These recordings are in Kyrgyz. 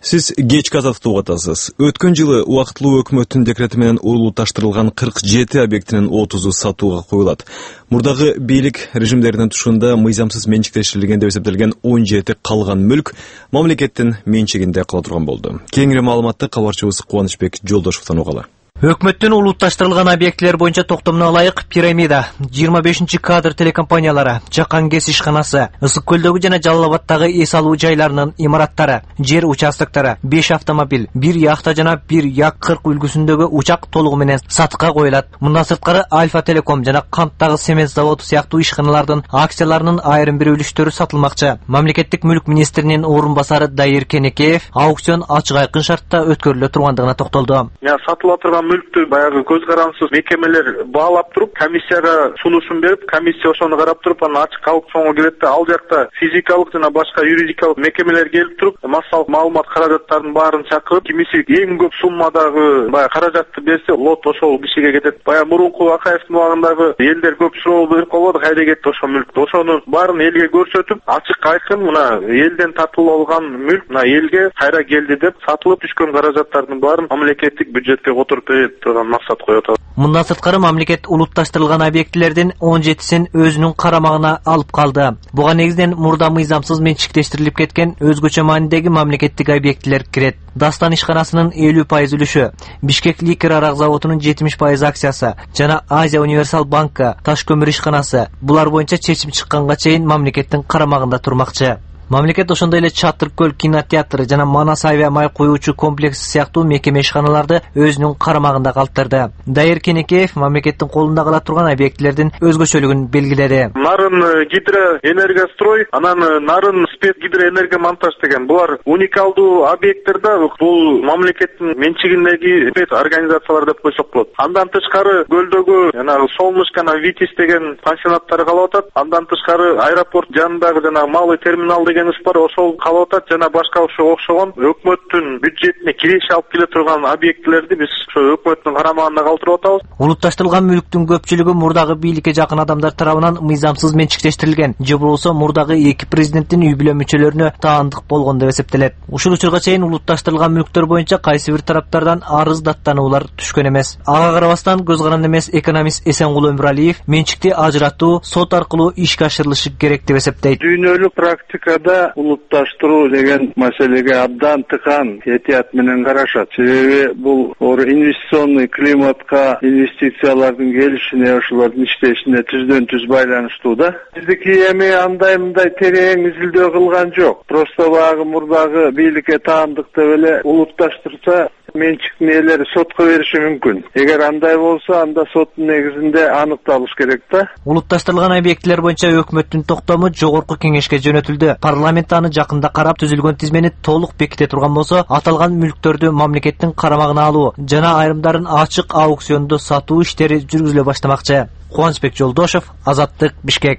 Сиз кечки азаттыкты угуп атасыз. Өткөн жылы убактылуу өкмөттүн декрети менен улутташтырылган 47 объектинин 30-у сатууга коюлат. Мурдагы бийлик режимдеринин тушунда мыйзамсыз менчиктештирилген деп эсептелген 17 калган мүлк мамлекеттин менчигинде кала турган болду. Кеңири маалыматты кабарчыбыз Кубанычбек Жолдошовдон угалы. Өкмөттүн улутташтырылган объектилер боюнча токтомуна ылайык Пирамида, 25-кадр телекомпаниялары, Жакан КЭС ишканасы, Ысык көлдөгү жана Жалал Абадтагы эс алуу жайларынын имараттары, жер участоктары, 5 автомобиль, 1 яхта жана 1 Як-40 үлгүсүндөгү учак толугу менен сатыкка коюлат. Мындан сырткары Альфа Телеком жана Канттагы цемент заводу сыяктуу ишканалардын акцияларынын айрым бир үлүштөрү сатылмакчы. Мамлекеттик мүлк министринин орун басары Дайыр Кенекеев аукцион ачык айкын шартта өткөрүлө тургандыгына токтолду. Сатыла турган мүлктү баягы көз карансыз мекемелер баалап туруп, комиссияга сунушун берип, комиссия ошону карап туруп, анан ачык аукционго кирет да, ал жакта физикалык жана башка юридикалык мекемелер келип туруп, массалык маалымат каражаттарын баарын чакырып, кимиси эң көп суммадагы баягы каражатты берсе, лот ошол кишиге кетет. Баягы мурунку Акаевдин убагындагы элдер көп суроо берип калбады, кайда кетти ошол мүлк. Ошону баарын элге көрсөтүп, ачык айкын мына элден тартылып алган мүлк мына элге кайра келди деп, сатылып түшкөн каражаттардын баарын мамлекеттик бюджетке которуп турган максат коюп атат. Мындан сырткары мамлекет улутташтырылган объектилердин 17син өзүнүн карамагына алып калды. Буга негизден мурда мыйзамсыз менчиктештирилип кеткен өзгөчө маанидеги мамлекеттик объектилер кирет. Дастан ишканасынын 50% үлүшү, Бишкек Ликер арак заводунун 70% акциясы жана Азия Универсал банкы, Таш көмүр ишканасы булар боюнча чечим чыкканга чейин мамлекеттин карамагында турмакчы. Мамлекет ошондой эле Чатыр көл кинотеатры жана Манас авиа май куюучу комплекси сыяктуу мекеме ишканаларды өзүнүн карамагында калтырды. Дайыр Кенекеев мамлекеттин колунда кала турган объектилердин өзгөчөлүгүн белгиледи. Нарын гидроэнергострой, анан Нарын спец гидроэнергомонтаж деген булар уникалдуу объекттер да, бул мамлекеттин менчигиндеги спец организациялар деп койсок болот. Андан тышкары көлдөгү жана Солнышко, Витис деген пансионаттар калып атат. Андан тышкары аэропорт жанындагы жана малый терминал бар, ошол калып атат жана башка окшогон өкмөттүн бюджетине киреше алып келе турган объектилерди биз ошо өкмөттүн карамагында калтырып атабыз. Улутташтырылган мүлктүн көпчүлүгү мурдагы бийликке жакын адамдар тарабынан мыйзамсыз менчиктештирилген, же болбосо мурдагы 2 президенттин үй бүлө мүчөлөрүнө таандык болгон деп эсептелет. Ушул учурга чейин улутташтырылган мүлктөр боюнча кайсы бир тараптардан арыз даттануулар түшкөн эмес. Ага карабастан көз каранды эмес экономист Эсенгул Өмүралиев менчикти ажыратуу сот аркылуу ишке ашырылышы керек деп эсептейт. Дүйнөлүк практикада улутташтыруу деген маселеге абдан тыкан этият менен карашат. Себеби бул инвестиционный климатка, инвестициялардын келишине, ошолордун иштешине түздөн түз байланыштуу да. Биздики эми андай терең изилдөө кылган жок. Просто багы мурдагы бийликке таандык деп эле улутташтырса менчиктин ээлери сотко бериши мүмкүн. Эгер андай болсо, анда соттун негизинде аныкталыш керек да. Улутташтырылган объектилер боюнча өкмөттүн токтому жогорку кеңешке жөнөтүлдү. Парламент аны жакында карап түзүлгөн тизмени толук беките турган болсо, аталган мүлктөрдү мамлекеттин карамагына алуу жана айрымдарын ачык аукциондо сатуу иштери жүргүзүлө баштамакчы. Кубанычбек Жолдошов, Азаттык, Бишкек.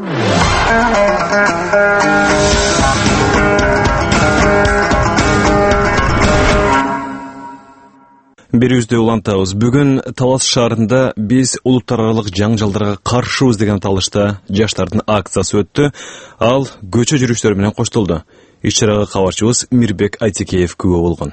Берүүздө улантабыз. Бүгүн Талас шаарында биз улуттар аралык жаңжалдарга каршыбыз деген аталышта жаштардын акциясы өттү. Ал көчө жүрүштөр менен коштолду. Иш-чарага кабарчыбыз Мирбек Айтекеев күбө болгон.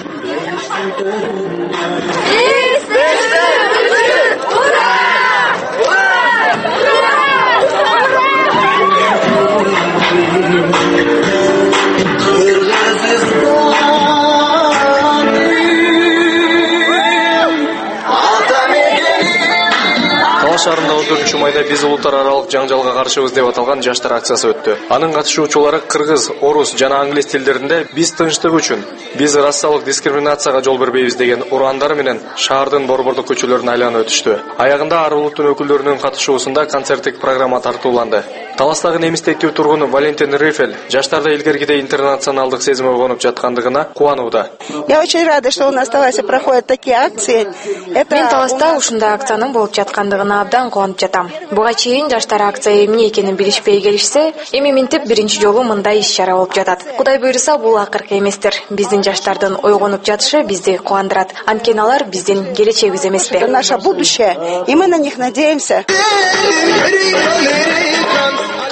Шаарында 14-майда биз улуттар аралык жаңжалга каршыбыз деп аталган жаштар акциясы өттү. Анын катышуучулары кыргыз, орус жана англис тилдеринде биз тынчтык үчүн, биз расалык дискриминацияга жол бербейбиз деген урандары менен шаардын борбордук көчөлөрүн айланып өтүштү. Аягында ар улуттун өкүлдөрүнүн катышуусунда концерттик программа тартууланды. Таластагы немистектүү тургун Валентин Рифель жаштарда илгергидей интернационалдык сезим ойгонуп жаткандыгына кубанууда. Я очень рада, что у нас в Таласе проходят такие акции. Мен Таласта ушундай акциянын болуп жаткандыгына абдан кубанып жатам. Буга чейин жаштар акция эмне экенин билишпей келишсе, эми минтип биринчи жолу мындай иш-чара болуп жатат. Кудай буйруса, бул акыркы эместир. Биздин жаштардын ойгонуп жатышы бизди кубандырат. Анткени алар биздин келечегибиз эмеспи? Это наше будущее, и мы на них надеемся.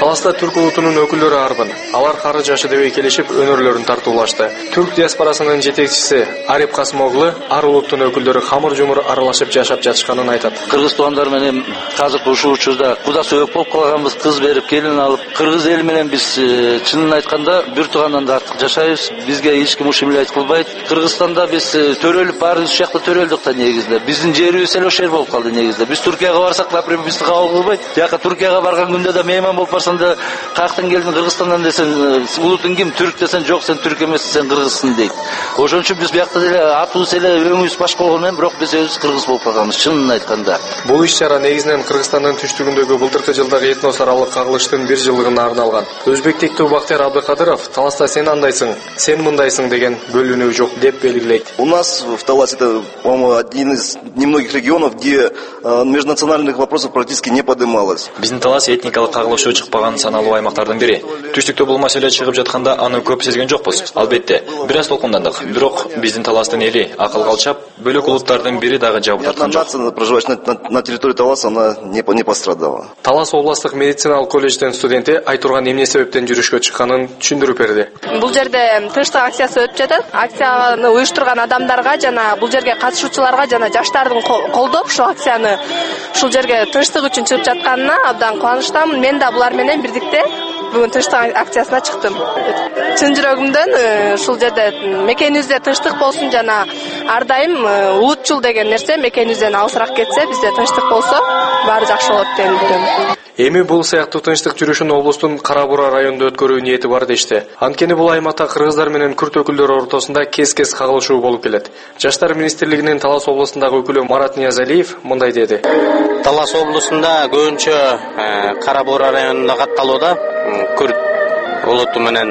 Таласта түрк улутунун өкүлдөрү арбын. Алар кары жашы дебей келишип өнөрлөрүн тартуулашты. Түрк диаспорасынын жетекчиси Арип Касымоглу ар улуттун өкүлдөрү хамыр-жумур аралашып жашап жатышканын айтат. Кыргыз туугандар менен азыр ушул учурда куда сөөк болуп калганбыз, кыз берип, келин алып. Кыргыз эли менен биз чынын айтканда бир туугандан да артык жашайбыз. Бизге эч ким ушимилет кылбайт. Кыргызстанда биз төрөлүп баарыбыз ушул жакта төрөлдүк да негизде. Биздин жерибиз эле ошол жер болуп калды негизде. Биз Туркияга барсак, например, бизди кабыл кылбайт. Жака Туркияга барган күндө да мейман болуп барсаң да, каяктан келдиң, Кыргызстандан десең, улутуң ким? Түрк десең, жок, сен түрк эмессиң, сен кыргызсың дейт. Ошон үчүн биз биякта деле атыбыз эле өңүбүз башка болгону менен, бирок биз өзүбүз кыргыз болуп калганбыз, чынын айтканда. Бул иш-чара негизинен Кыргызстандын түштүгүндөгү былтыркы жылдагы этнос аралык кагылыштын 1 жылдыгына арналган. Өзбек тектүү Бактияр Абдыкадыров Таласта сен андайсың, сен мындайсың деген бөлүнүү жок деп белгилейт. У нас в Таласе это, по-моему, один из немногих регионов, где межнациональных вопросов практически не поднималось. Биздин Талас этникалык кагылышуу чыкпаган саналуу аймактардын бири. Түштүктө бул маселе чыгып жатканда аны көп сезген жокпуз. Албетте, бир аз толкундандык. Бирок биздин Таластын эли акылга алчап, бөлөк улуттардын бири дагы жабык тарткан жок. Нация, проживающая на территории Таласа, она не пострадала. Талас областык медициналык колледждин студенти Айтурган эмне себептен жүрүшкө чыкканын түшүндүрүп берди. Бул жерде тынчтык акциясы өтүп жатат. Акцияны уюштурган адамдарга жана бул жерге катышуучуларга жана жаштардын колдоп ушул акцияны ушул жерге тынчтык үчүн чыгып жатканына абдан кубанычтамын. Мен да булар менен бирдикте бүгүн тынчтык акциясына чыктым. Чын жүрөгүмдөн ушул жерде мекенибизде тынчтык болсун жана ар дайым улутчул деген нерсе мекенибизден алысыраак кетсе, бизде тынчтык болсо баары жакшы болот деп үмүттөнөм. Эми бул сыяктуу тынчтык жүрүшүн облустун Кара Бура районунда өткөрүү ниети бар дешти. Анткени бул аймакта кыргыздар менен күрт өкүлдөрү ортосунда кес-кес кагылышуу болуп келет. Жаштар министрлигинин Талас областындагы өкүлү Марат Ниязалиев мындай деди. Талас областында көбүнчө Кара Бура районунда катталууда күрт улуту менен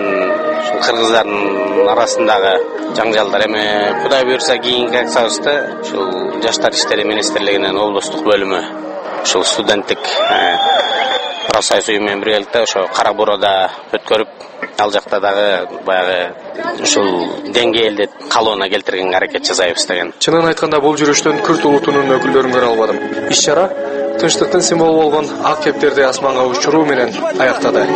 кыргыздардын арасындагы жаңжалдар. Эми Кудай буйрса кийинки акциябызды ушул жаштар иштери министрлигинин облустук бөлүмү ушул студенттик профсоюз уюму менен биргеликте ошо Кара Бурада өткөрүп, ал жакта дагы баягы ушул деңгээлди калыбына келтиргенге аракет жасайбыз деген. Чынын айтканда бул жүрүштөн күрт улутунун өкүлдөрүн көрө албадым. Иш-чара тынчтыктын символу болгон ак кептерди асманга учуруу менен аяктады.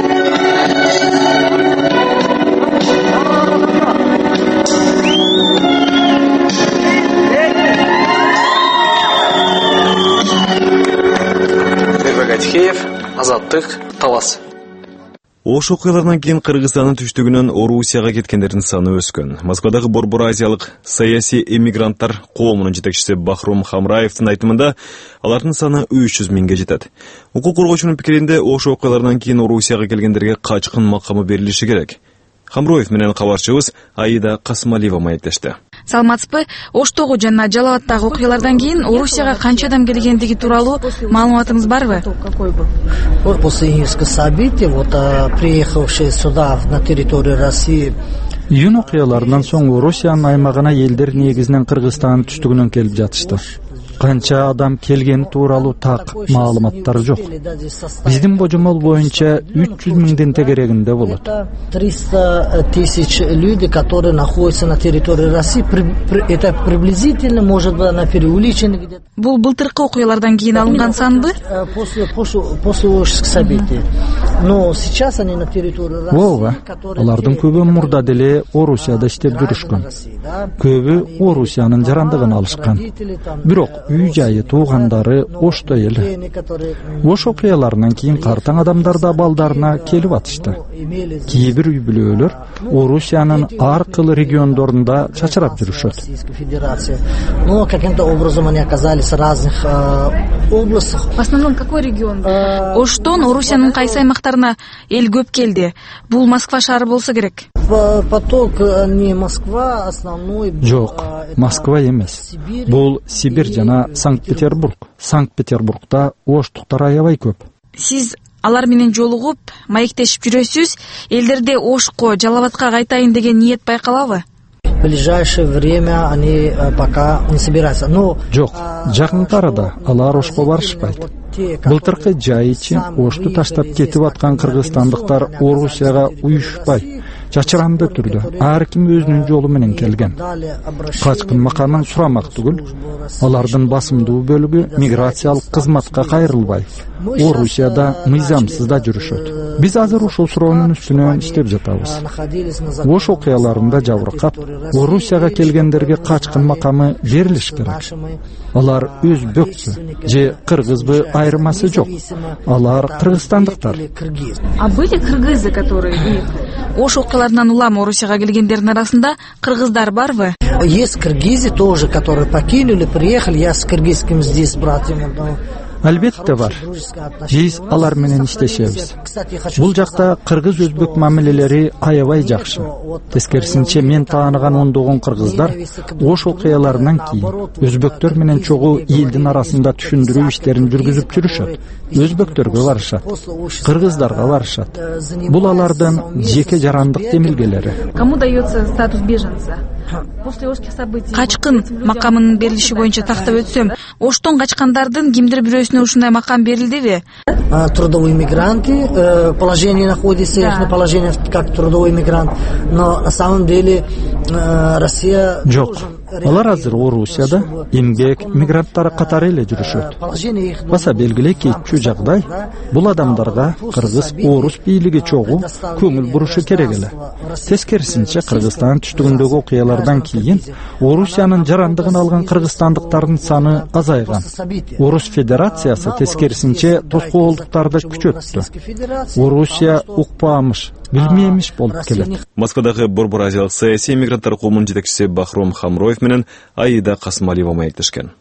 Тихеев, Азаттык, Талас. Ош окуяларынан кийин Кыргызстандын түштүгүнөн Орусияга кеткендердин саны өскөн. Москвадагы Борбор Азиялык саясий эмигранттар коомунун жетекчиси Бахром Хамраевдин айтымында алардын саны 300 миңге жетет. Укук коргоочунун пикиринде Ош окуяларынан кийин Орусияга келгендерге качкын макамы берилиши керек. Хамроев менен кабарчыбыз Аида Касмалиева маектешти. Саламатсызбы? Оштогу жана Жалалаттагы окуялардан кийин Орусияга канча адам келгендиги тууралуу маалыматыңыз барбы? После июньских событий, приехавшие сюда на территорию России. Июнь окуяларынан соң Орусиянын аймагына элдер негизинен Кыргызстандын түштүгүнөн келип жатышты. Канча адам келген тууралуу так маалыматтар жок. Биздин божомол боюнча 300 миңден тегерегинде болот. 300 тысяч людей, которые находятся на территории России, это приблизительно, может быть, на преувеличено где-то. Бул былтыркы окуялардан кийин алынган санбы? После Ошских событий. Но сейчас они на территории России. Ооба, алардын көбү мурда деле Орусияда иштеп жүрүшкөн. Көбү Орусиянын жарандыгын алышкан. Бирок үй жайы туугандары Ошто эле. Ош окуяларынан кийин картаң адамдар да балдарына келип атышты. Кээ бир үй бүлөлөр Орусиянын ар кыл региондорунда чачырап жүрүшөт. Но каким-то образом они оказались в разных областях. В основном какой регион? Оштон Орусиянын кайсы аймактарына эл көп келди? Бул Москва шаары болсо керек. Поток не Москва, основной. Жок, Москва эмес. Бул Сибирь жана Санкт-Петербург. Санкт-Петербургда оштуктар аябай көп. Сиз алар менен жолугуп, маектешип жүрөсүз, элдерде Ошко, Жалалатка кайтайын деген ниет байкалабы? В ближайшее время они пока не собираются. Но жок, жакынкы арада алар Ошко барышпайт. Былтыркы жай ичи Ошту таштап кетип аткан кыргызстандыктар Орусияга уюшпай, Жачыранды түрдө ар ким өзүнүн жолу менен келген. Качкын макамын сурамак түгүл, алардын басымдуу бөлүгү миграциялык кызматка кайрылбай, Орусияда мыйзамсыз да жүрүшөт. Биз азыр ушул суроонун үстүнөн иштеп жатабыз. Ош окуяларында жабыркап, Орусияга келгендерге качкын макамы берилиш керек. Алар өзбекпү же кыргызбы айырмасы жок. Алар кыргызстандыктар. А были кыргызы, которые Ош окуяларынан улам Орусияга келгендердин арасында кыргыздар барбы? Есть киргизы тоже, которые покинули, приехали. Я с киргизским здесь братьями. Албетте бар. Биз алар менен иштешебиз. Бул жакта кыргыз-өзбек мамилелери аябай жакшы. Тескерисинче мен тааныган ондогон кыргыздар Ош окуяларынан кийин өзбектөр менен чогуу элдин арасында түшүндүрүү иштерин жүргүзүп жүрүшөт. Өзбектөргө барышат, кыргыздарга барышат. Бул алардын жеке жарандык демилгелери. Кому дается статус беженца? Качкын макамынын берилиши боюнча тактап өтсөм, Оштон качкандардын кимдир бирөөсүнө ушундай макам берилдиби? Трудовые мигранты, положение находится, их положение как трудовой мигрант, но на самом деле Россия... Жок. Алар азыр Орусияда эмгек мигранттары катары эле жүрүшөт. Баса белгилей кетчү жагдай бул адамдарга кыргыз орус бийлиги чогуу көңүл бурушу керек эле. Тескерисинче Кыргызстан түштүгүндөгү окуялардан кийин Орусиянын жарандыгын алган кыргызстандыктардын саны азайган. Орус Федерациясы тескерисинче тоскоолдуктарды күчөттү. Орусия укпамыш, билмеймиш болуп келет. Москвадагы Борбор Азиялык саясий мигранттар коомунун жетекчиси Бахром Хамроев менен Аида Касымалиева маектешкен.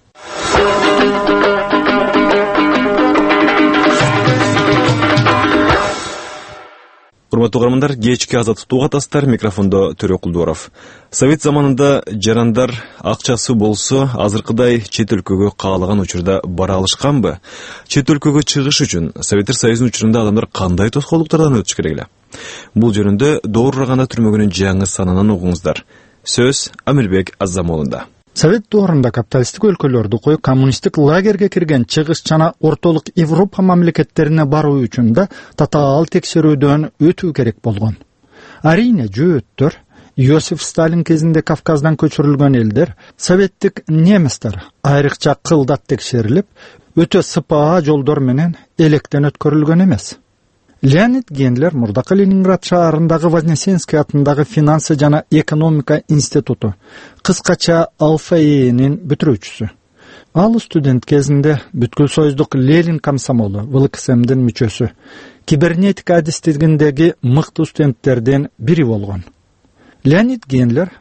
Урматтуу угармандар, кечки азаттыктуу катасыздар, микрофондо Төрө Кулдуоров. Совет заманында жарандар акчасы болсо азыркыдай чет өлкөгө каалаган учурда бара алышканбы? Чет өлкөгө чыгыш үчүн Советтер Союзунун учурунда адамдар кандай тоскоолдуктардан өтүш керек эле? Бул жөнүндө доорураганда түрмөгүнүн жаңы санынан угуңуздар. Сөз Амирбек Аззамолунда. Совет доорунда капиталисттик өлкөлөрдү коюп коммунисттик лагерге кирген чыгыш жана ортолук Европа мамлекеттерине баруу үчүн да татаал текшерүүдөн өтүү керек болгон. Арийне жөөттөр, Иосиф Сталин кезинде Кавказдан көчүрүлгөн элдер, советтик немистер айрыкча кылдат текшерилип, өтө сыпаа жолдор менен электен өткөрүлгөн эмес. Леонид Гендлер мурдакы Ленинград шаарындагы Вознесенский атындагы финансы жана экономика институту, кыскача АЛФА-нин бүтүрүүчүсү. Ал студент кезинде бүткүл союздук Ленин комсомолу, ВЛКСМдин мүчөсү, кибернетика адистигиндеги мыкты студенттерден бири болгон. Леонид Гендлер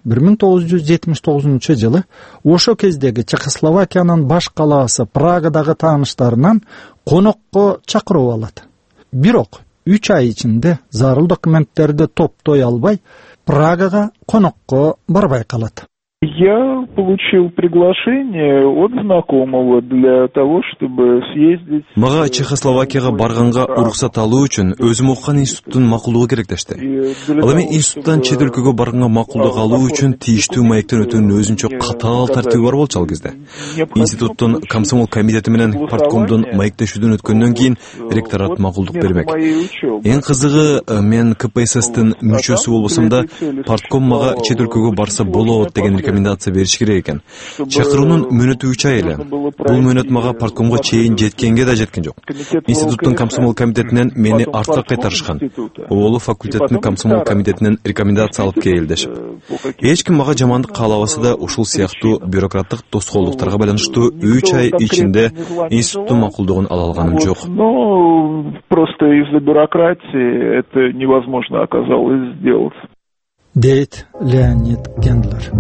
1979-жылы ошо кездеги Чехословакиянын баш калаасы Прагадагы тааныштарынан конокко чакырып алат. Бирок 3 ай ичинде зарыл документтерди топтой албай, Прагага конокко барбай калат. Я получил приглашение от знакомого для того, чтобы съездить. Мага Чехословакияга барганга уруксат алуу үчүн өзүм окуган институттун макулдугу керектешти. Ал эми институттан чет өлкөгө барганга макулдук алуу үчүн тийиштүү маектен өтүүнүн өзүнчө катаал тартиби бар болчу ал кезде. Институттун комсомол комитети менен парткомдун маектешүүдөн өткөндөн кийин ректорат макулдук бермек. Эң кызыгы, мен КПССтин мүчөсү болбосом да партком мага чет өлкөгө барса болот деген рекомендация бериш керек экен. Чакыруунун мөөнөтү 3 ай эле. Бул мөөнөт мага парткомго чейин жеткенге да жеткен жок. Институттун комсомол комитетинен мени артка кайтарышкан. Оолу факультеттин комсомол комитетинен рекомендация алып келдишип. Эч ким мага жамандык каалабаса да ушул сыяктуу бюрократтык тоскоолдуктарга байланыштуу 3 ай ичинде институттун макулдугун ала алганым жок. Но просто из-за бюрократии это невозможно оказалось сделать. Дейт Леонид Гендлер.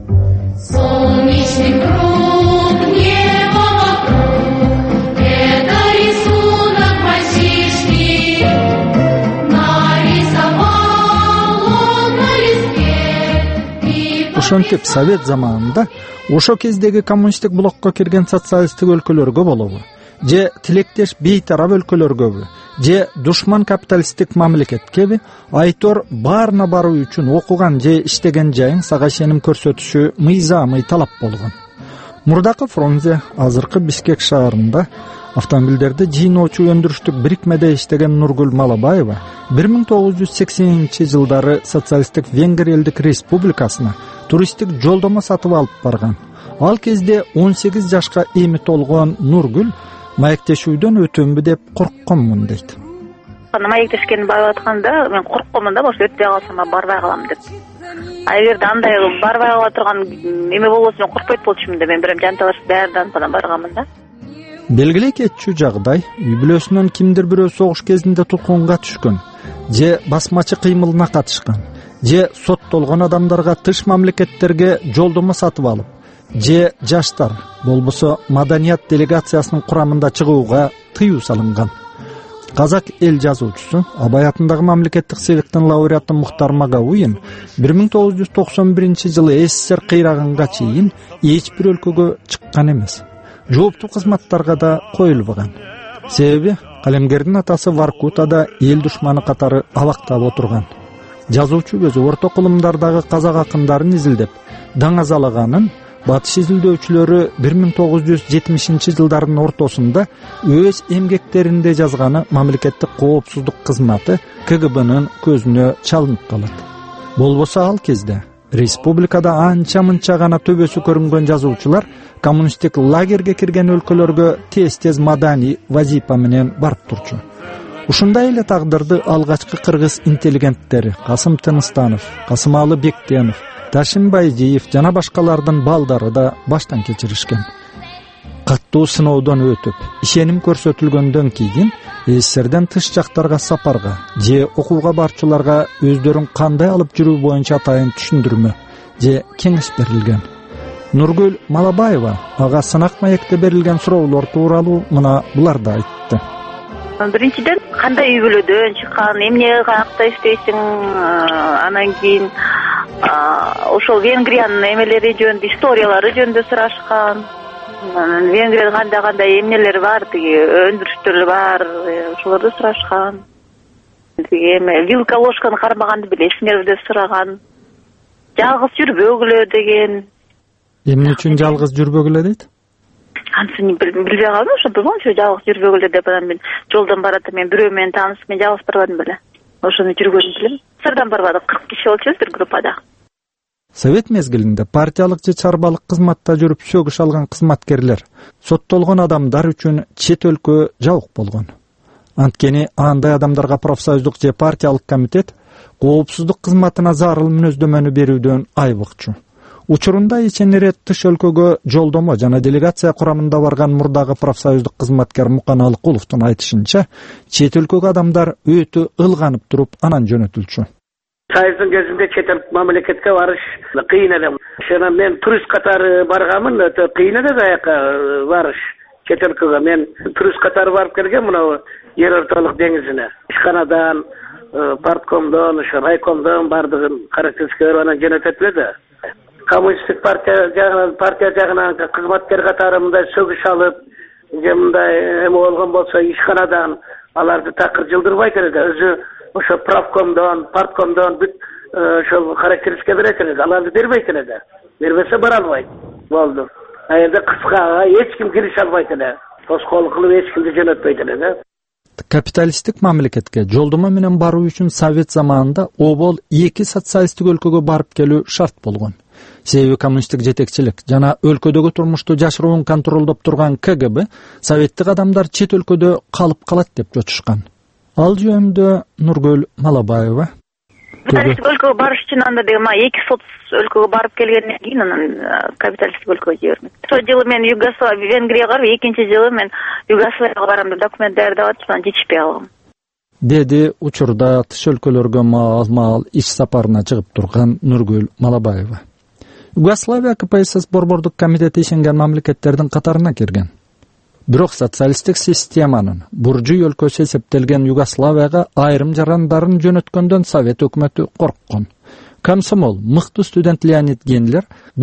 Солнечный круг, небо вокруг, это рисунок мальчишки, нарисовал он на листке. Ошентип Совет заманында ошо кездеги коммунисттик блокко кирген социалисттик өлкөлөргө болобу, же тилектеш бейтарап өлкөлөргөбү, же душман капиталисттик мамлекеткеби айтор баарына баруу үчүн окуган же иштеген жайың сага ишеним көрсөтүшү мыйзамый талап болгон. Мурдакы Фрунзе азыркы Бишкек шаарында Автомобилдерди жыйноочу өндүрүштүк бирикмеде иштеген Нургүл Малабаева 1980-жылдары Социалисттик Венгр элдик республикасына туристтик жолдомо сатып алып барган. Ал кезде 18 жашка эми толгон Нургүл маектешүүдөн өтөмбү деп коркконмун дейт. Маектешкени байып атканда мен коркконмун да, может өтпөй калсам барбай калам деп. Эгерде андай барбай кала турган эме болбосо мен коркпойт болчумун да, мен бирем жанталашып даярданып анан барганмын да. Белгилей кетчү жагдай үй бүлөсүнөн кимдир бирөө согуш кезинде туткунга түшкөн, же басмачы кыймылына катышкан, же соттолгон адамдарга тыш мамлекеттерге жолдомо сатып алып, же жаштар болбосо маданият делегациясынын курамында чыгууга тыюу салынган. Казак эл жазуучусу, Абай атындагы мамлекеттик сыйлыктын лауреаты Мухтар Магауин 1991-жылы СССР кыйраганга чейин эч бир өлкөгө чыккан эмес. Жооптуу кызматтарга да коюлбаган. Себеби калемгердин атасы Воркутада эл душманы катары абактап отурган. Жазуучу өзү орто кылымдардагы казак акындарын изилдеп, даңазалаганын батыш изилдөөчүлөрү 1970-жылдардын ортосунда өз эмгектеринде жазганы мамлекеттик коопсуздук кызматы КГБнын көзүнө чалынып калат. Болбосо ал кезде республикада анча-мынча гана төбөсү көрүнгөн жазуучулар коммунисттик лагерге кирген өлкөлөргө тез-тез маданий вазипа менен барып турчу. Ушундай эле тагдырды алгачкы кыргыз интеллигенттери Касым Тыныстанов, Касымалы Бектенов, Ташим Байжиев жана башкалардын балдары да баштан кечиришкен. Каттуу сыноодон өтүп, ишеним көрсөтүлгөндөн кийин СССРден тыш жактарга сапарга же окууга барчуларга өздөрүн кандай алып жүрүү боюнча атайын түшүндүрмө же кеңеш берилген. Нургүл Малабаева ага сынак маекте берилген суроолор тууралуу мына буларды айтты. Биринчиден, кандай үй бүлөдөн чыккан, эмне каякта иштейсиң, анан кийин ошол Венгриянын эмелери жөнүндө, историялары жөнүндө сурашкан. Венгрияда кандай эмнелер бар, тиги өндүрүштөр бар, ошолорду сурашкан. Тиги эме вилка ложканы кармаганды билесиңерби деп сураган. Жалгыз жүрбөгүлө деген. Эмне үчүн жалгыз жүрбөгүлө дейт? Ансын билбей калдым, ошо болгончу жалгыз жүрбөгүлө деп, анан мен жолдон баратам, мен бирөө менен таанышып, мен жалгыз барбадым беле. Ошону жүргөнүн билем. Сырдан барбадык, 40 киши болчубуз бир группада. Совет мезгилинде партиялык же чарбалык кызматта жүрүп сөгүш алган кызматкерлер, соттолгон адамдар үчүн чет өлкө жабык болгон. Анткени андай адамдарга профсоюздук же партиялык комитет коопсуздук кызматына зарыл мүнөздөмөнү берүүдөн айбыкчу. Учурунда иченерет тыш өлкөгө жолдомо жана делегация курамында барган мурдагы профсоюздук кызматкер Мукан Алыкуловдун айтышынча, чет өлкөгө адамдар өтө ылганып туруп анан жөнөтүлчү. Сайыздын кезинде чет мамлекетке барыш кыйын эле. Шена мен турист катары барганмын, өтө кыйын эле аяка барыш чет өлкөгө. Мен турист катары барып келгем мына Ер Ортолук деңизине. Ишканадан, парткомдон, райкомдон бардыгын характеристикалары менен жөнөтөтүлөр да. Коммунисттик партия жагынан кызматкер катары мындай сөгүш алып, же мындай эме болгон болсо ишканадан аларды такыр жылдырбайт эле да. Өзү ошо правкомдон, парткомдон бүт ошол характеристика берет эле, аларды бербейт эле да. Бербесе бара албайт. Болду. Аерде кыскага эч ким кирише албайт эле. Тоскоолук кылып эч кимди жөнөтпөйт эле да. Капиталисттик мамлекетке жолдомо менен баруу үчүн Совет заманында обол 2 социалисттик өлкөгө барып келүү шарт болгон. Себеби коммунисттик жетекчилик жана өлкөдөгү турмушту жашыруун контролдоп турган КГБ советтик адамдар чет өлкөдө калып калат деп чочушкан. Ал жөнүндө Нургүл Малабаева капиталисттик өлкөгө барыш үчүн анда деген 2 соц өлкөгө барып келгенден кийин анан капиталисттик өлкөгө жибермек. Ошол жылы мен Югославия, Венгрияга барып, экинчи жылы мен Югославияга барам деп документ даярдап атып, анан жетишпей калгам. Деди учурда тыш өлкөлөргө маал иш сапарына чыгып турган Нургүл Малабаева. Югославия КПСС борбордук комитети ишенген мамлекеттердин катарына кирген. Бирок социалисттик системанын буржуй өлкөсү эсептелген Югославияга айрым жарандарын жөнөткөндөн Совет өкмөтү корккон. Комсомол мыкты студент Леонид Гендлер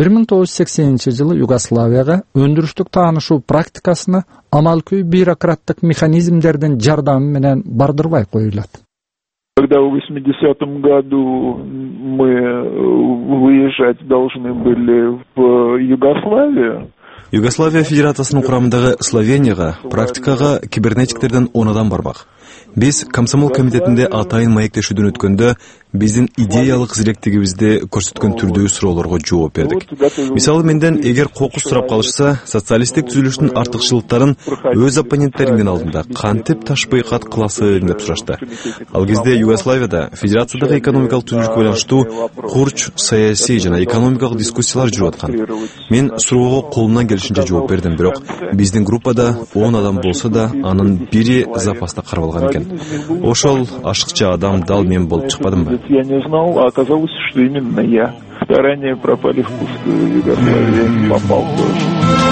1980-жылы Югославияга өндүрүштүк таанышуу практикасына амалкүй бюрократтык механизмдердин жардамы менен бардырбай коюлат. Когда в 80-м году мы выезжать должны были в Югославию, Югославия Федерациясынын курамындагы Словенияга практикага кибернетиктерден 10 адам бармак. Биз комсомол комитетинде атайын маектешүүдөн өткөндө биздин идеялык зиректигибизди көрсөткөн түрдүү суроолорго жооп бердик. Мисалы менден эгер кокус сурап калышса, социалисттик түзүлүштүн артыкчылыктарын өз оппоненттериңдин алдында кантип ташпай кат кыласың деп сурашты. Ал кезде Югославияда федерациядагы экономикалык түзүлүшкө байланыштуу курч саясий жана экономикалык дискуссиялар жүрүп аткан. Мен суроого колумдан келишинче жооп бердим, бирок биздин группада 10 адам болсо да, анын бири запаста карап алган экен. Ошол ашыкча адам дал мен болуп чыкпадымбы? Я не знал, а оказалось, что именно я. Старания пропали впустую, Югославия попал тоже.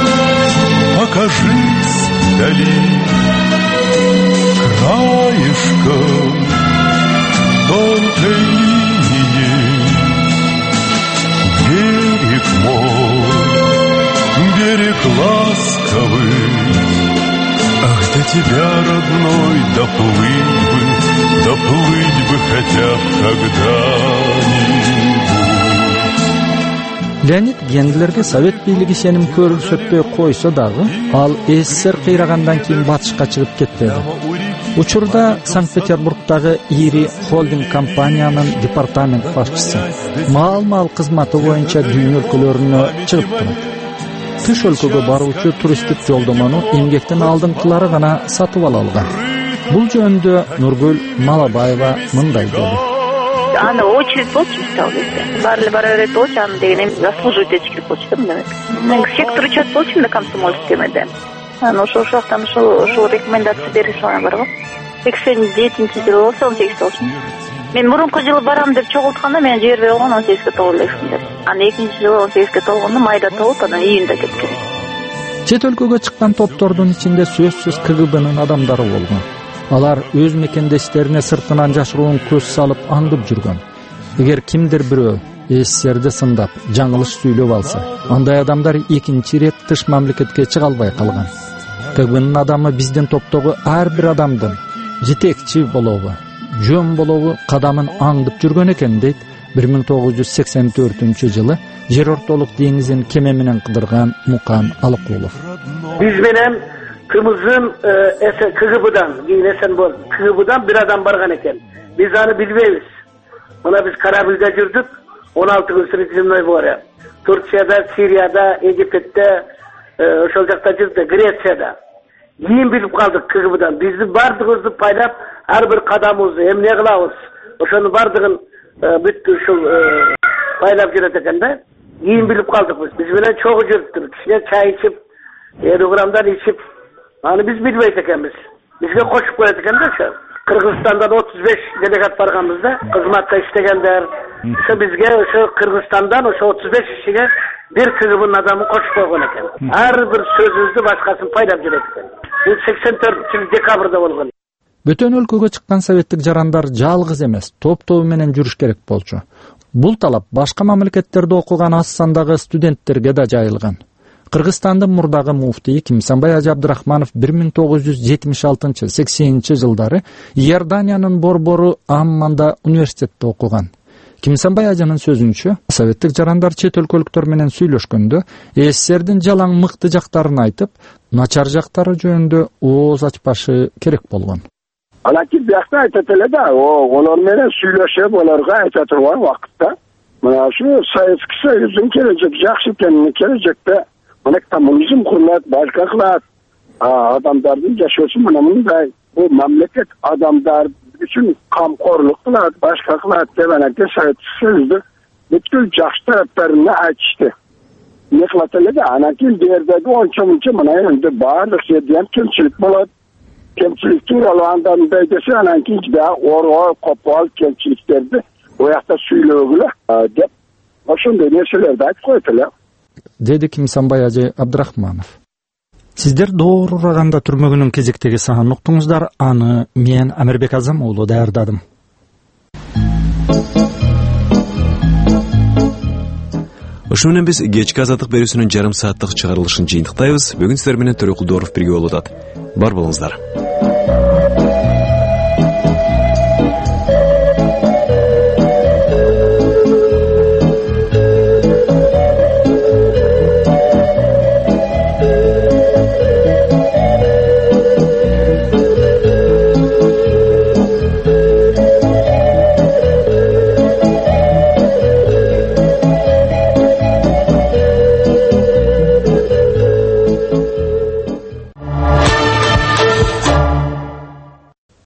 Окажись вдали краешком тонкой линии, берег мой, берег ласковый. Ах, до тебя, родной, доплыть бы хотя бы когда-нибудь. Леонид Гендлерге совет бийлиги сеним көрсөтпөй койсо дагы, ал СССР кыйрагандан кийин батышка чыгып кетпеди. Учурда Санкт-Петербургдагы ири холдинг компаниянын департамент башчысы, маал кызматы боюнча дүйнө өлкөлөрүнө чыгып турат. Тыш өлкөгө баруучу туристтик жолдомону эмгектин алдыңкылары гана сатып ала алган. Бул жөнүндө Нургүл Малабаева мындай деди. Аны очередь болчу мисалы. Баары өрөт болчу, аны деген заслуживать этичкип болчу да мындай. Мен сектор учет болчу да комсомольский темеде. Аны ошол жактан ошол рекомендация беришине барган. 87-жылы болсо 18 болчу. Мен мурунку жылы барам деп чогултканда мен жер берип алган 18-ге толгон элексин деп. Аны экинчи жылы 18-ге толгондо майда толуп, анан июнда кеткен. Чет өлкөгө чыккан топтордун ичинде сөзсүз КГБнын адамдары болгон. Алар өз мекендештерине сыртынан жашыруун көз салып аңдып жүргөн. Эгер кимдир бирөө СССРди сындап, жаңылыш сүйлөп алса, андай адамдар экинчи рет тыш мамлекетке чыга албай калган. КГБнын адамы биздин топтогу ар бир адамдын жетекчи болобу, жөн болобу кадамын аңдып жүргөн экен дейт 1984-жылы жер ортолук деңизин кеме менен кыдырган Мукан Алыкулов. Биз менен Кымыздын КГБдан, Эсенбол, КГБдан бир адам барган экен. Биз аны билбейбиз. Мына биз Карабилде жүрдүк, 16 күн Средиземной море. Турцияда, Сирияда, Египетте, ошол жакта жүрдүк, Грецияда. Кийин билип калдык КГБдан. Биздин бардыгыбызды пайлап, ар бир кадамыбызды эмне кылабыз? Ошонун бардыгын бүт ушул пайлап жүрөт экен да. Кийин билип калдык биз. Биз менен чогуу жүрүптүр. Кичине чай ичип, 50 граммдан ичип, аны биз билбейт экенбиз. Бизге кошуп коет экен да ошо. Кыргызстандан 35 делегат барганбыз да, кызматта иштегендер. Ошо бизге ошо Кыргызстандан ошо 35 кишиге бир КГБнын адамын кошуп койгон экен. Ар бир сөзүбүздү башкасын пайлап жүрөт экен. Бул 84-жылы декабрда болгон. Бөтөн өлкөгө чыккан советтик жарандар жалгыз эмес, топ-тобу менен жүрүш керек болчу. Бул талап башка мамлекеттерде окуган аз сандагы студенттерге да жайылган. Кыргызстандын мурдагы муфтии Кимсанбай Ажы Абдрахманов 1976-80 жылдары Иорданиянын борбору Амманда университетте окуган. Кимсанбай Ажынын сөзүнчө, советтик жарандар чет өлкөлүктөр менен сүйлөшкөндө СССРдин жалаң мыкты жактарын айтып, начар жактары жөнүндө ооз ачпашы керек болгон. Анакей биякта айтат эле да, олар менен сүйлөшүп, оларга айта турган убакытта, мына ушу Советский Союздун келечек жакшы экенин, келечекте мына коммунизм курулат, башка кылат, адамдардын жашоосу мына мындай, бул мамлекет адамдар үчүн камкорлук кылат, башка кылат деп анакей Советский Союзду бүткүл жакшы тараптарына айтышты. Не кылат эле да, анакей жердеги ончо-мунча мына эми баардык жерде ham кемчилик болот. Кемчилик тууралуу андан десе анан кийин да оор копол кемчиликтерди оякта сүйлөгүлө деп ошондой нерселерди айтып коет эле. Деди Кимсанбай Ажы Абдрахманов. Сиздер доор ураганда түрмөгүнүн кезектеги саатын уктуңуздар, аны мен Амирбек Азам уулу даярдадым. Ошо менен биз кечки азаттык берүүсүнүн жарым сааттык чыгарылышын жыйынтыктайбыз. Бүгүн сиздер менен Төрөкул Дооров бирге болуп атат. Бар болуңуздар.